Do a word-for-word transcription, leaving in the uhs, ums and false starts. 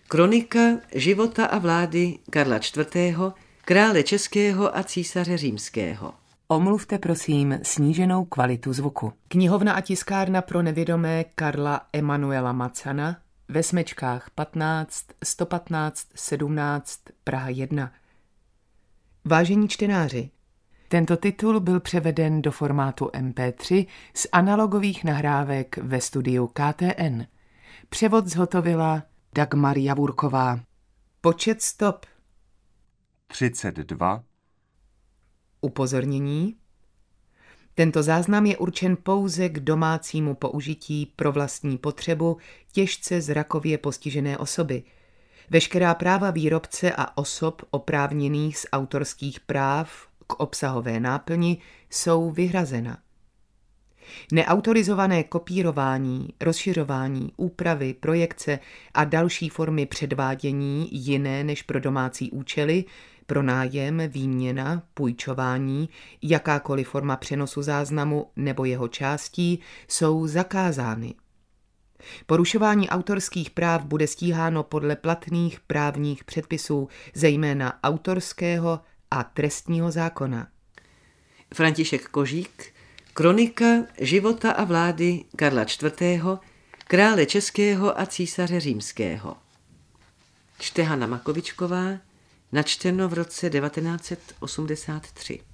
Kronika života a vlády Karla čtvrtého., krále českého a císaře římského. Omluvte prosím sníženou kvalitu zvuku. Knihovna a tiskárna pro nevědomé Karla Emanuela Macana ve Smečkách patnáct, sto patnáct, sedmnáct, Praha jedna. Vážení čtenáři, tento titul byl převeden do formátu em pé tři z analogových nahrávek ve studiu K T N. Převod zhotovila Dagmar Javurková. Počet stop třicet dva. Upozornění. Tento záznam je určen pouze k domácímu použití pro vlastní potřebu těžce zrakově postižené osoby. Veškerá práva výrobce a osob oprávněných z autorských práv k obsahové náplni jsou vyhrazena. Neautorizované kopírování, rozšiřování, úpravy, projekce a další formy předvádění jiné než pro domácí účely, pronájem, výměna, půjčování, jakákoliv forma přenosu záznamu nebo jeho částí jsou zakázány. Porušování autorských práv bude stíháno podle platných právních předpisů, zejména autorského a trestního zákona. František Kožík, Kronika života a vlády Karla čtvrtého., krále českého a císaře římského. Čte Hana Makovičková, načteno v roce devatenáct set osmdesát tři.